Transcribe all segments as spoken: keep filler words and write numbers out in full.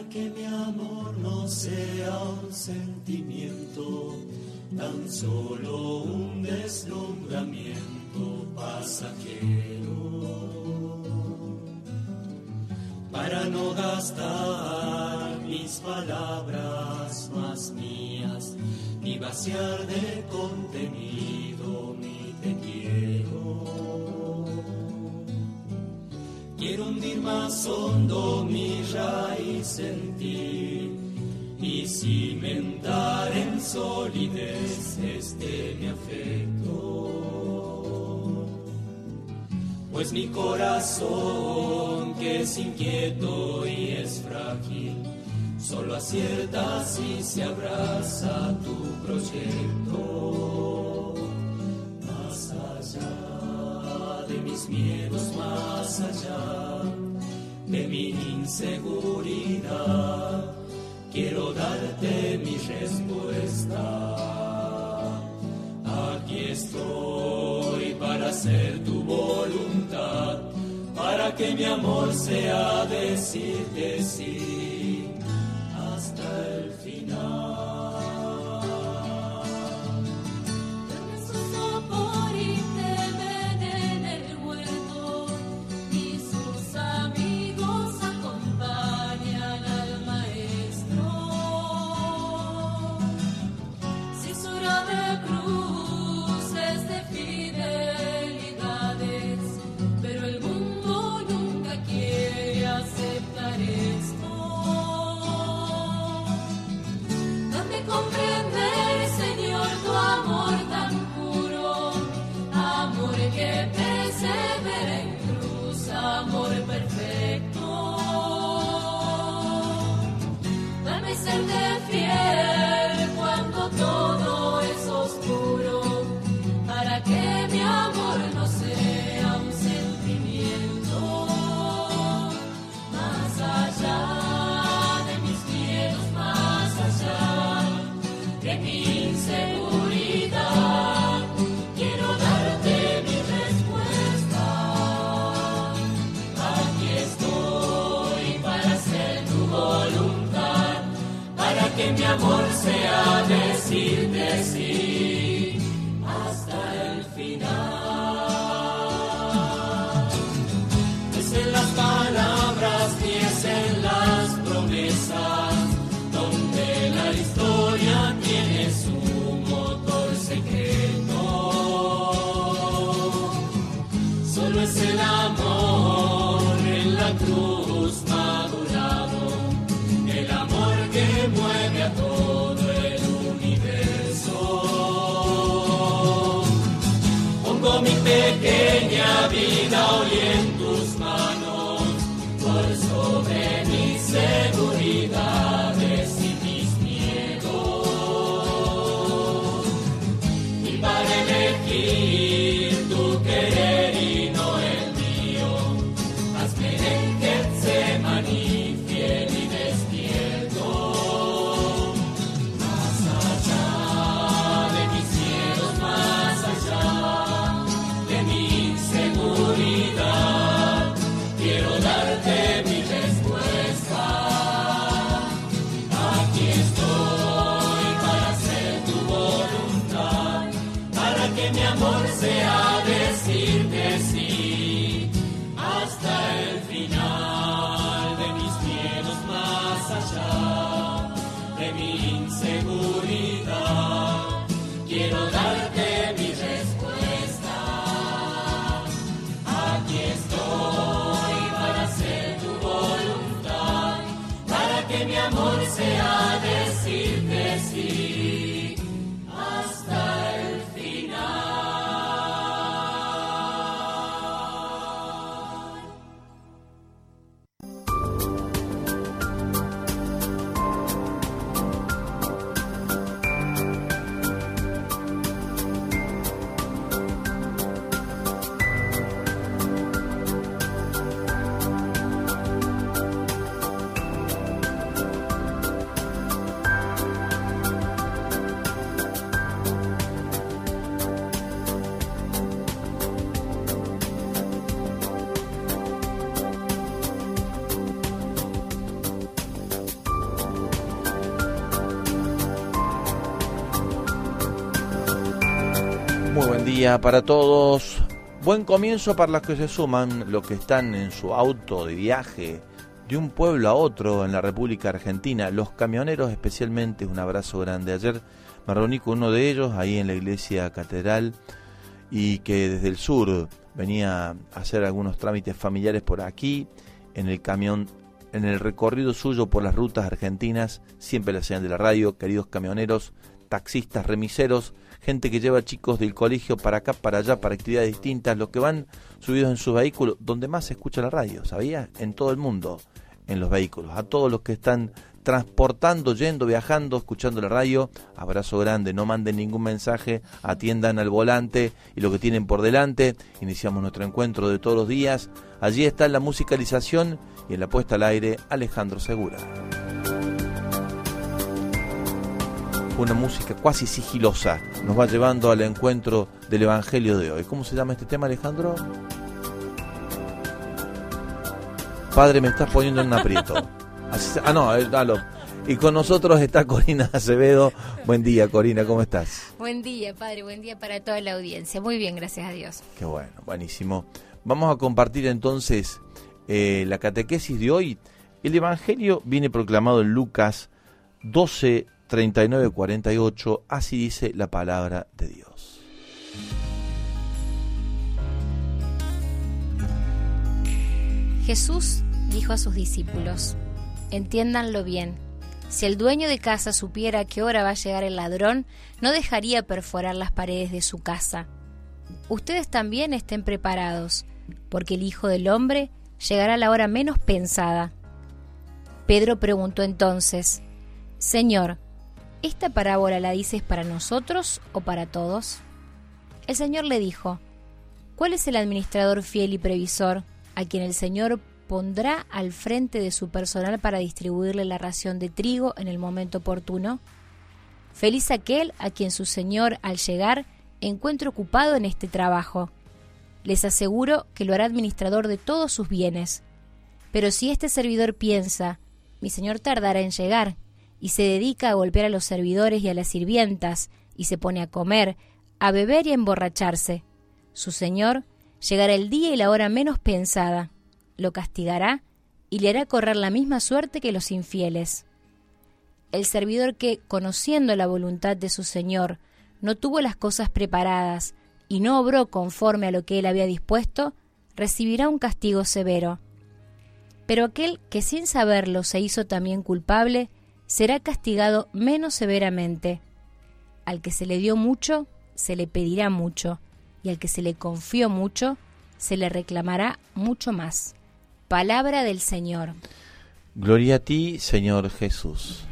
que mi amor no sea un sentimiento, tan solo un deslumbramiento pasajero, para no gastar mis palabras más mías, ni vaciar de contenido mi te quiero. Quiero hundir más hondo mi raíz en ti y cimentar en solidez este mi afecto, pues mi corazón, que es inquieto y es frágil, solo acierta si se abraza tu proyecto. Más allá de mis miedos, más allá de mi inseguridad, quiero darte mi respuesta. Aquí estoy para hacer tu voluntad, para que mi amor sea decirte sí hasta el final. Dame su sopor y te ven en el huerto, y sus amigos acompañan al maestro. Cisura de cruces, de fidelidades, pero el mundo nunca quiere aceptar esto. Dame comprender, Señor, tu amor tan puro, amor que persevera en cruz, amor perfecto. Dame serte fiel cuando todo es oscuro, para que mi amor no sea un sentimiento. Más allá de mis miedos, más allá de mi inseguridad, quiero darte mi respuesta. Aquí estoy para hacer tu voluntad, para que mi amor sea decirte sí hasta el final. Es en las palabras y es en las promesas donde la historia tiene su motor secreto. Solo es el amor en la cruz madurado, el amor que mueve a todo el universo. Pongo mi pequeña vida hoy en tus manos, por sobre mis seguridades y mis miedos. Y para elegir tu querer y no el mío, hazme en Getsemaní fiel y despierto. Más allá de mis miedos, más allá de mi inseguridad, Buen día para todos. Buen comienzo para los que se suman, los que están en su auto de viaje de un pueblo a otro en la República Argentina. Los camioneros especialmente, un abrazo grande. Ayer me reuní con uno de ellos ahí en la iglesia catedral y que desde el sur venía a hacer algunos trámites familiares por aquí, en el camión, en el recorrido suyo por las rutas argentinas, siempre la señal de la radio, queridos camioneros, taxistas, remiseros, gente que lleva chicos del colegio para acá, para allá, para actividades distintas, los que van subidos en sus vehículos, donde más se escucha la radio, ¿sabías? En todo el mundo, en los vehículos. A todos los que están transportando, yendo, viajando, escuchando la radio, abrazo grande, no manden ningún mensaje, atiendan al volante y lo que tienen por delante. Iniciamos nuestro encuentro de todos los días. Allí está en la musicalización y en la puesta al aire, Alejandro Segura. Una música cuasi sigilosa nos va llevando al encuentro del Evangelio de hoy. ¿Cómo se llama este tema, Alejandro? Padre, me estás poniendo en un aprieto. Así, ah, no, eh, dalo. Y con nosotros está Corina Acevedo. Buen día, Corina, ¿cómo estás? Buen día, padre, buen día para toda la audiencia. Muy bien, gracias a Dios. Qué bueno, buenísimo. Vamos a compartir entonces eh, la catequesis de hoy. El Evangelio viene proclamado en Lucas doce, treinta y nueve, cuarenta y ocho. Así dice la palabra de Dios. Jesús dijo a sus discípulos: entiéndanlo bien, si el dueño de casa supiera a qué hora va a llegar el ladrón, no dejaría perforar las paredes de su casa. Ustedes también estén preparados, porque el Hijo del Hombre llegará a la hora menos pensada. Pedro preguntó entonces: Señor, ¿esta parábola la dices para nosotros o para todos? El Señor le dijo: ¿cuál es el administrador fiel y previsor a quien el Señor pondrá al frente de su personal para distribuirle la ración de trigo en el momento oportuno? Feliz aquel a quien su Señor, al llegar, encuentre ocupado en este trabajo. Les aseguro que lo hará administrador de todos sus bienes. Pero si este servidor piensa: mi Señor tardará en llegar, y se dedica a golpear a los servidores y a las sirvientas, y se pone a comer, a beber y a emborracharse, su Señor llegará el día y la hora menos pensada, lo castigará y le hará correr la misma suerte que los infieles. El servidor que, conociendo la voluntad de su Señor, no tuvo las cosas preparadas y no obró conforme a lo que él había dispuesto, recibirá un castigo severo. Pero aquel que sin saberlo se hizo también culpable, será castigado menos severamente. Al que se le dio mucho, se le pedirá mucho, y al que se le confió mucho, se le reclamará mucho más. Palabra del Señor. Gloria a ti, Señor Jesús.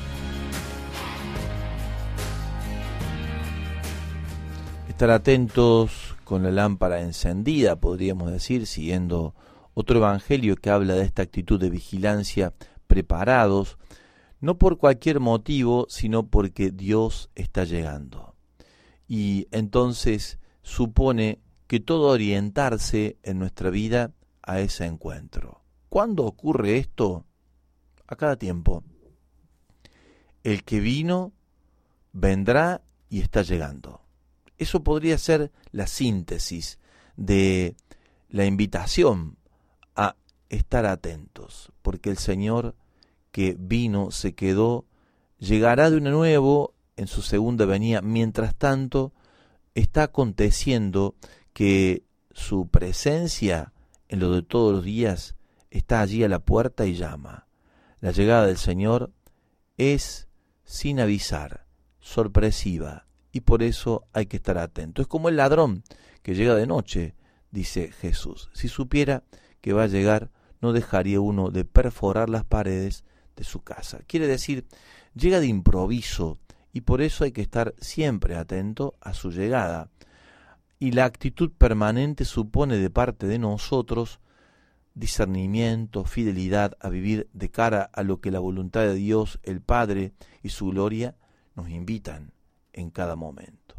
Estar atentos con la lámpara encendida, podríamos decir, siguiendo otro evangelio que habla de esta actitud de vigilancia, preparados, no por cualquier motivo, sino porque Dios está llegando. Y entonces supone que todo orientarse en nuestra vida a ese encuentro. ¿Cuándo ocurre esto? A cada tiempo. El que vino, vendrá y está llegando. Eso podría ser la síntesis de la invitación a estar atentos, porque el Señor que vino, se quedó, llegará de nuevo en su segunda venida. Mientras tanto, está aconteciendo que su presencia en lo de todos los días está allí a la puerta y llama. La llegada del Señor es sin avisar, sorpresiva, y por eso hay que estar atento. Es como el ladrón que llega de noche, dice Jesús. Si supiera que va a llegar, no dejaría uno de perforar las paredes de su casa. Quiere decir, llega de improviso, y por eso hay que estar siempre atento a su llegada. Y la actitud permanente supone de parte de nosotros discernimiento, fidelidad a vivir de cara a lo que la voluntad de Dios, el Padre y su gloria nos invitan en cada momento.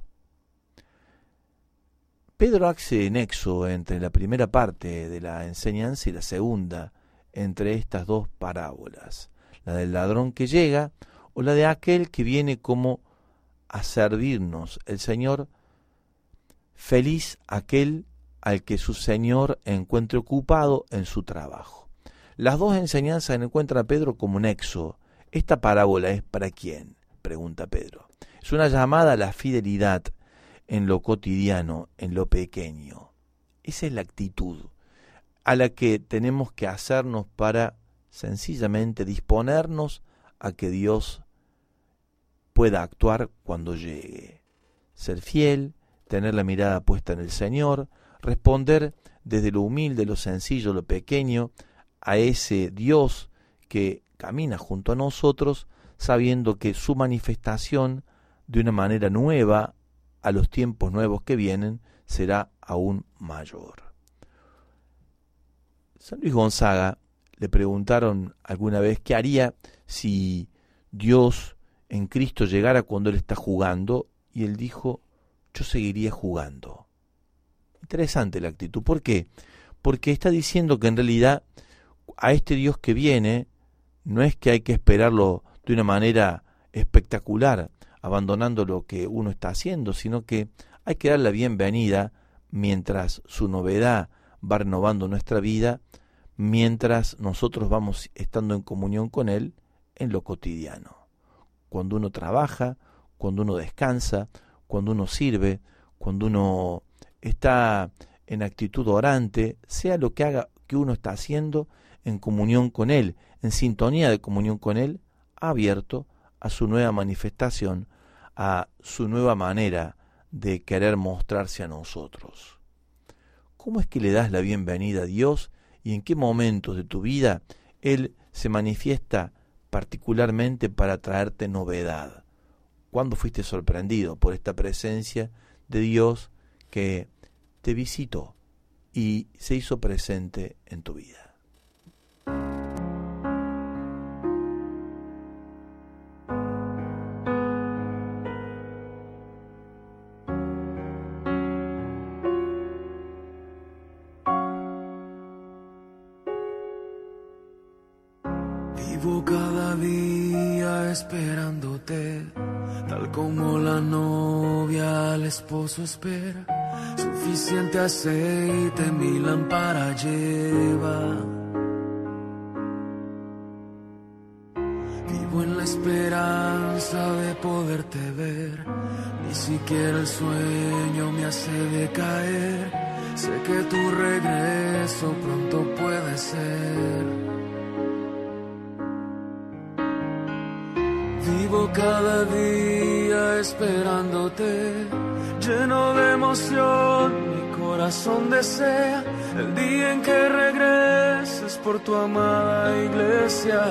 Pedro hace nexo entre la primera parte de la enseñanza y la segunda, entre estas dos parábolas, la del ladrón que llega o la de aquel que viene como a servirnos. El Señor feliz aquel al que su Señor encuentre ocupado en su trabajo. Las dos enseñanzas encuentran a Pedro como nexo. ¿Esta parábola es para quién?, pregunta Pedro. Es una llamada a la fidelidad en lo cotidiano, en lo pequeño. Esa es la actitud a la que tenemos que hacernos para sencillamente disponernos a que Dios pueda actuar cuando llegue. Ser fiel, tener la mirada puesta en el Señor, responder desde lo humilde, lo sencillo, lo pequeño, a ese Dios que camina junto a nosotros, sabiendo que su manifestación de una manera nueva a los tiempos nuevos que vienen será aún mayor. San Luis Gonzaga le preguntaron alguna vez qué haría si Dios en Cristo llegara cuando Él está jugando, y Él dijo: yo seguiría jugando. Interesante la actitud. ¿Por qué? Porque está diciendo que en realidad a este Dios que viene no es que hay que esperarlo de una manera espectacular, abandonando lo que uno está haciendo, sino que hay que dar la bienvenida mientras su novedad va renovando nuestra vida, mientras nosotros vamos estando en comunión con Él en lo cotidiano. Cuando uno trabaja, cuando uno descansa, cuando uno sirve, cuando uno está en actitud orante, sea lo que haga que uno está haciendo en comunión con Él, en sintonía de comunión con Él, abierto a su nueva manifestación, a su nueva manera de querer mostrarse a nosotros. ¿Cómo es que le das la bienvenida a Dios y en qué momentos de tu vida Él se manifiesta particularmente para traerte novedad? ¿Cuándo fuiste sorprendido por esta presencia de Dios que te visitó y se hizo presente en tu vida? Vivo cada día esperándote, tal como la novia al esposo espera. Suficiente aceite mi lámpara lleva. Vivo en la esperanza de poderte ver. Ni siquiera el sueño me hace decaer. Sé que tu regreso pronto puede ser. Vivo cada día esperándote, lleno de emoción, mi corazón desea el día en que regreses por tu amada iglesia.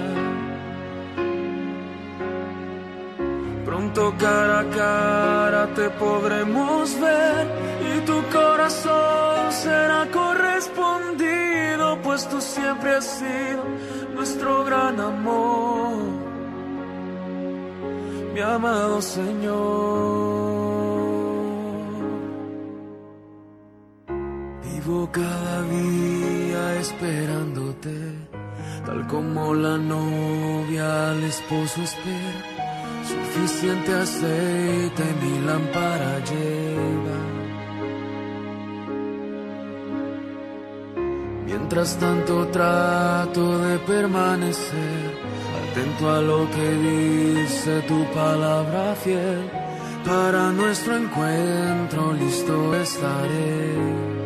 Pronto cara a cara te podremos ver y tu corazón será correspondido, pues tú siempre has sido nuestro gran amor. Mi amado Señor, vivo cada día esperándote, tal como la novia al esposo espera. Suficiente aceite mi lámpara lleva. Mientras tanto trato de permanecer atento a lo que dice tu palabra fiel. Para nuestro encuentro listo estaré.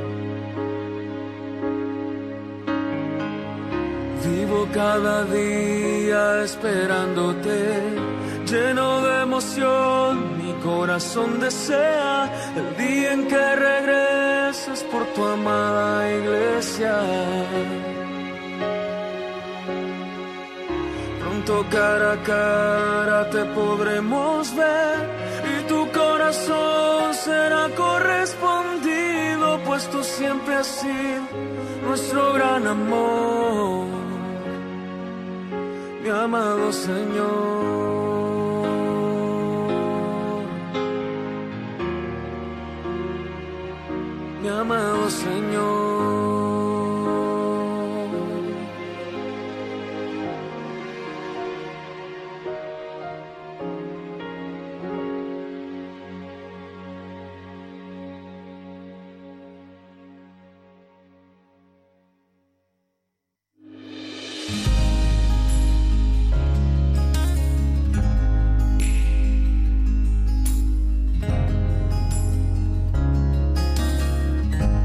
Vivo cada día esperándote, lleno de emoción, mi corazón desea el día en que regreses por tu amada iglesia. Pronto cara a cara te podremos ver y tu corazón será correspondido, pues tú siempre has sido nuestro gran amor, mi amado Señor, mi amado Señor.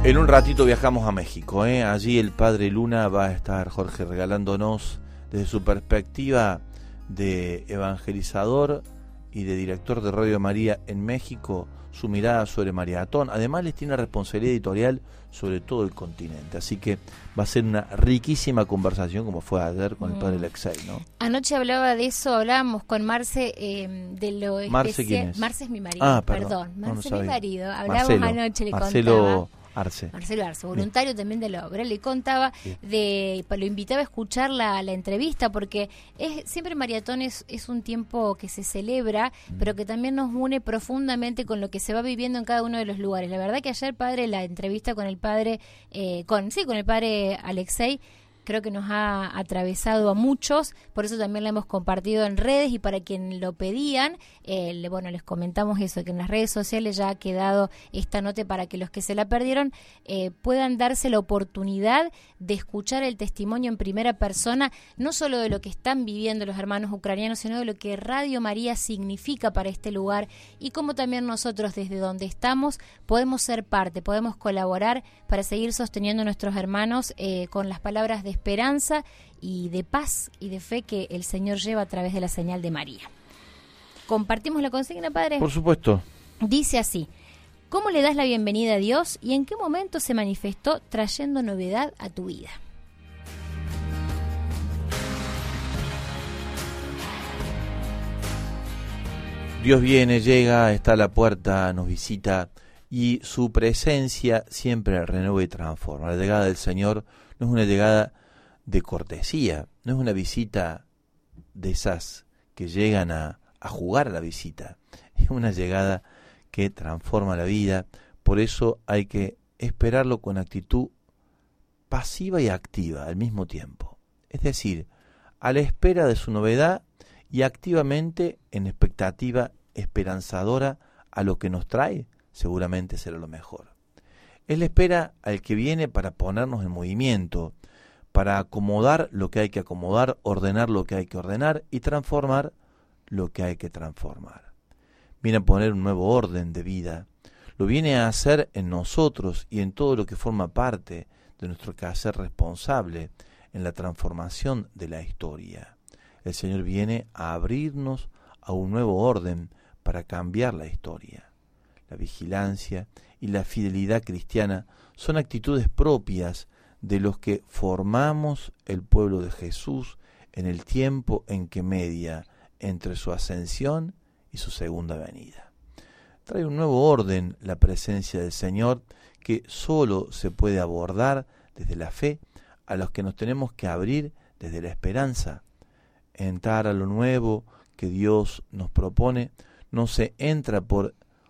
En un ratito viajamos a México, ¿eh? Allí el Padre Luna va a estar, Jorge, regalándonos desde su perspectiva de evangelizador y de director de Radio María en México, su mirada sobre Mariatón. Además les tiene responsabilidad editorial sobre todo el continente, así que va a ser una riquísima conversación como fue ayer con mm. el Padre Alexei, ¿no? Anoche hablaba de eso, hablábamos con Marce eh, de lo Marce, especial. ¿quién es? Marce es mi marido, ah, perdón, perdón. Marce no es mi marido, hablábamos Marcelo, anoche, le Marcelo contaba. Arce. Marcelo Arce, voluntario Bien. también de la obra, le contaba, Bien. de lo invitaba a escuchar la, la entrevista, porque es siempre Mariatón es, es un tiempo que se celebra, mm. pero que también nos une profundamente con lo que se va viviendo en cada uno de los lugares. La verdad que ayer, padre, la entrevista con el padre, eh, con sí, con el padre Alexei, creo que nos ha atravesado a muchos, por eso también la hemos compartido en redes, y para quien lo pedían, eh, le, bueno, les comentamos eso, que en las redes sociales ya ha quedado esta nota para que los que se la perdieron eh, puedan darse la oportunidad de escuchar el testimonio en primera persona, no solo de lo que están viviendo los hermanos ucranianos, sino de lo que Radio María significa para este lugar, y cómo también nosotros desde donde estamos podemos ser parte, podemos colaborar para seguir sosteniendo a nuestros hermanos eh, con las palabras de esperanza y de paz y de fe que el Señor lleva a través de la señal de María. ¿Compartimos la consigna, padre? Por supuesto. Dice así: ¿cómo le das la bienvenida a Dios y en qué momento se manifestó trayendo novedad a tu vida? Dios viene, llega, está a la puerta, nos visita, y su presencia siempre renueva y transforma. La llegada del Señor no es una llegada de cortesía, no es una visita de esas que llegan a, a jugar a la visita, es una llegada que transforma la vida. Por eso hay que esperarlo con actitud pasiva y activa al mismo tiempo, es decir, a la espera de su novedad y activamente en expectativa esperanzadora a lo que nos trae, seguramente será lo mejor. Es la espera al que viene para ponernos en movimiento, para acomodar lo que hay que acomodar, ordenar lo que hay que ordenar y transformar lo que hay que transformar. Viene a poner un nuevo orden de vida, lo viene a hacer en nosotros y en todo lo que forma parte de nuestro quehacer responsable en la transformación de la historia. El Señor viene a abrirnos a un nuevo orden para cambiar la historia. La vigilancia y la fidelidad cristiana son actitudes propias de los que formamos el pueblo de Jesús en el tiempo en que media entre su ascensión y su segunda venida. Trae un nuevo orden la presencia del Señor que solo se puede abordar desde la fe, a los que nos tenemos que abrir desde la esperanza. Entrar a lo nuevo que Dios nos propone no se entra por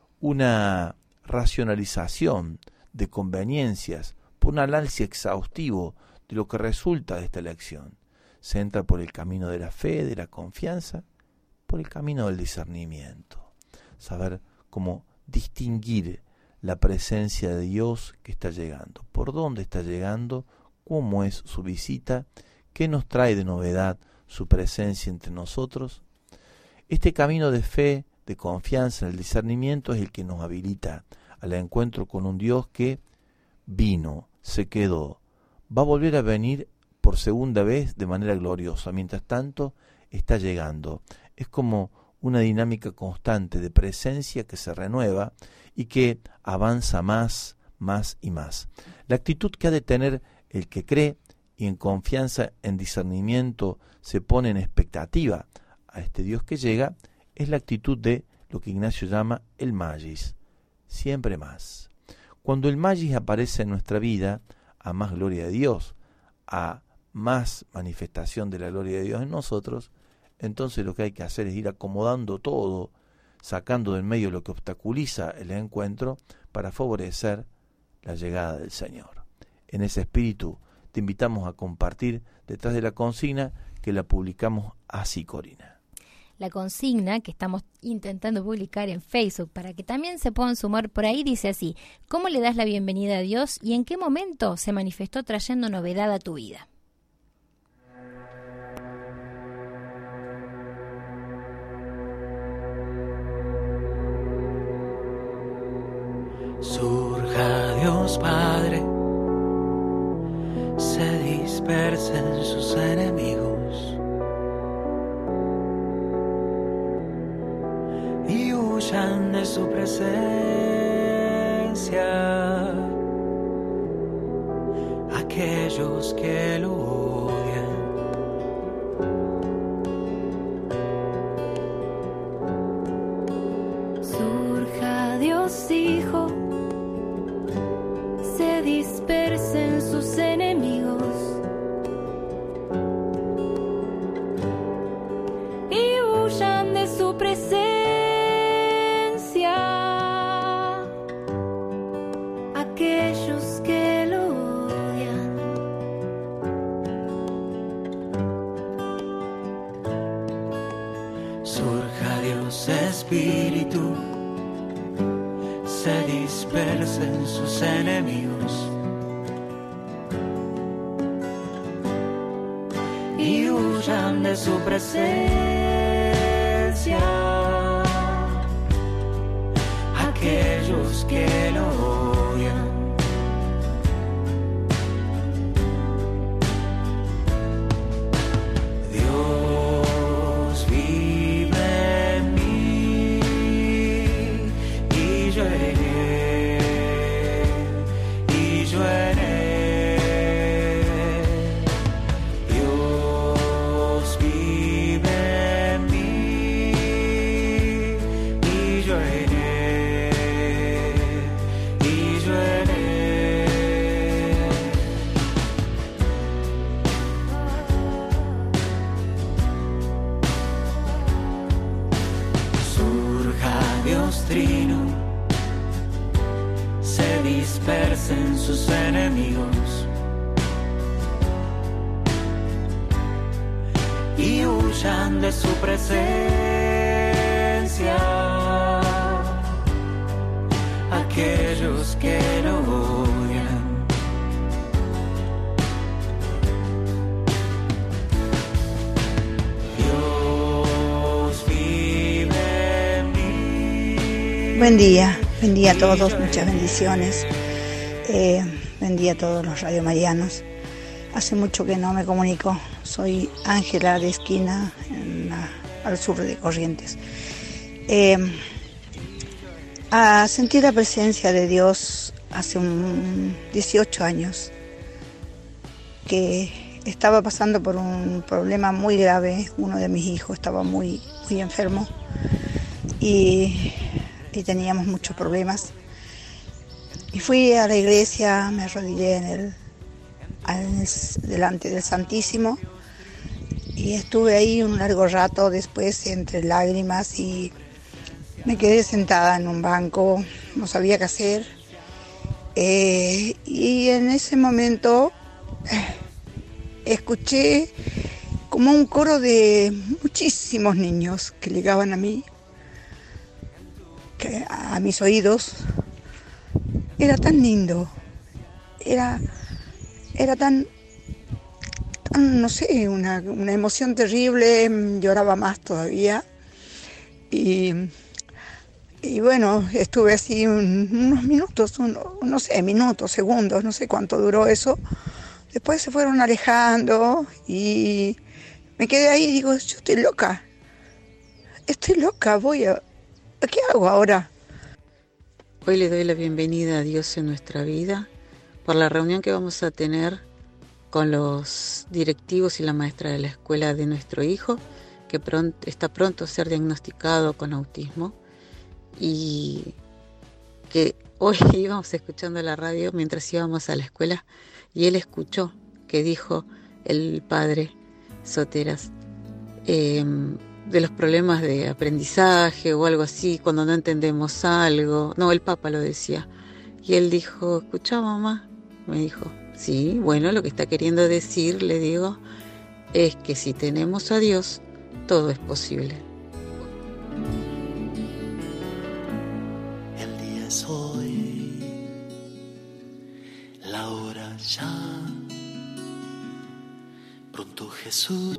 una racionalización de conveniencias, por un análisis exhaustivo de lo que resulta de esta elección. Se entra por el camino de la fe, de la confianza, por el camino del discernimiento. Saber cómo distinguir la presencia de Dios que está llegando, por dónde está llegando, cómo es su visita, qué nos trae de novedad su presencia entre nosotros. Este camino de fe, de confianza en el discernimiento es el que nos habilita al encuentro con un Dios que vino, se quedó, va a volver a venir por segunda vez de manera gloriosa. Mientras tanto, está llegando. Es como una dinámica constante de presencia que se renueva y que avanza más, más y más. La actitud que ha de tener el que cree y en confianza, en discernimiento, se pone en expectativa a este Dios que llega, es la actitud de lo que Ignacio llama el magis, siempre más. Cuando el magis aparece en nuestra vida, a más gloria de Dios, a más manifestación de la gloria de Dios en nosotros, entonces lo que hay que hacer es ir acomodando todo, sacando del medio lo que obstaculiza el encuentro para favorecer la llegada del Señor. En ese espíritu te invitamos a compartir detrás de la consigna que la publicamos así, Corina. La consigna que estamos intentando publicar en Facebook para que también se puedan sumar por ahí dice así: ¿cómo le das la bienvenida a Dios y en qué momento se manifestó trayendo novedad a tu vida? Surja Dios Padre, se dispersen sus enemigos y huyan de su presencia aquellos que lo odian. Surja Dios Hijo, se dispersen sus enemigos y huyan de su presencia aquellos que lo odian. Surja Dios Espíritu, se dispersen sus enemigos y huyan de su presencia aquellos que lo odian. Dios vive en mí y yo en él, y yo en él. Dios vive en mí y yo en él, y yo en él. Surja Dios Trino, se dispersen sus enemigos y huyan de su presencia aquellos que lo odian. Dios vive en mí. Buen día, buen día a todos, muchas bendiciones. Eh, buen día a todos los radiomarianos. Hace mucho que no me comunico. Soy Ángela de Esquina, en la- al sur de Corrientes. Eh, a sentir la presencia de Dios hace un dieciocho años, que estaba pasando por un problema muy grave. Uno de mis hijos estaba muy, muy enfermo y, y teníamos muchos problemas. Y fui a la iglesia, me arrodillé en el, al- delante del Santísimo y estuve ahí un largo rato, después entre lágrimas, y me quedé sentada en un banco, no sabía qué hacer. Eh, y en ese momento eh, escuché como un coro de muchísimos niños que llegaban a mí, que a mis oídos. Era tan lindo, era, era tan, tan, no sé, una, una emoción terrible. Lloraba más todavía. Y, y bueno, estuve así un- unos minutos, un- no sé, minutos, segundos, no sé cuánto duró eso. Después se fueron alejando y me quedé ahí y digo, yo estoy loca, estoy loca, voy a, ¿qué hago ahora? Hoy le doy la bienvenida a Dios en nuestra vida por la reunión que vamos a tener con los directivos y la maestra de la escuela de nuestro hijo, que pronto, está pronto a ser diagnosticado con autismo, y que hoy íbamos escuchando la radio mientras íbamos a la escuela y él escuchó que dijo el padre Soteras eh, de los problemas de aprendizaje o algo así, cuando no entendemos algo. No, el Papa lo decía. Y él dijo, escuchá mamá, me dijo, sí, bueno, lo que está queriendo decir, le digo, es que si tenemos a Dios, todo es posible. El día es hoy, la hora ya, pronto Jesús.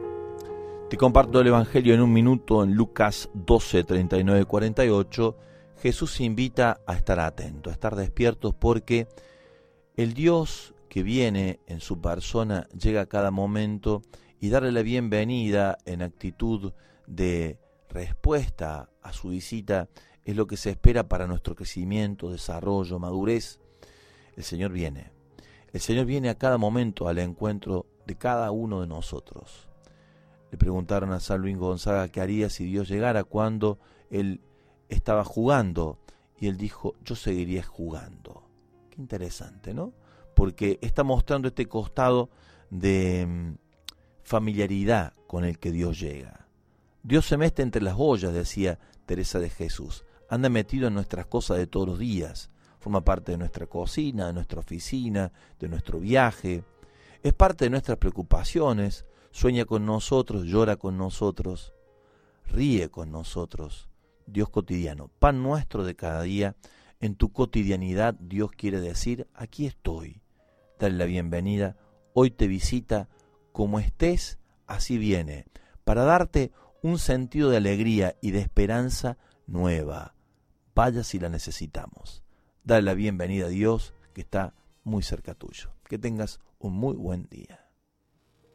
Te comparto el Evangelio en un minuto en Lucas doce, treinta y nueve, cuarenta y ocho, Jesús invita a estar atentos, a estar despiertos, porque el Dios que viene en su persona llega a cada momento, y darle la bienvenida en actitud de respuesta a su visita es lo que se espera para nuestro crecimiento, desarrollo, madurez. El Señor viene. El Señor viene a cada momento al encuentro de cada uno de nosotros. Le preguntaron a San Luis Gonzaga qué haría si Dios llegara cuando él estaba jugando, y él dijo: yo seguiría jugando. Qué interesante, ¿no? Porque está mostrando este costado de familiaridad con el que Dios llega. Dios se mete entre las ollas, decía Teresa de Jesús. Anda metido en nuestras cosas de todos los días. Forma parte de nuestra cocina, de nuestra oficina, de nuestro viaje. Es parte de nuestras preocupaciones. Sueña con nosotros, llora con nosotros, ríe con nosotros. Dios cotidiano, pan nuestro de cada día. En tu cotidianidad Dios quiere decir: aquí estoy. Dale la bienvenida. Hoy te visita. Como estés, así viene, para darte un sentido de alegría y de esperanza nueva. Vaya si la necesitamos. Dale la bienvenida a Dios, que está muy cerca tuyo. Que tengas un muy buen día.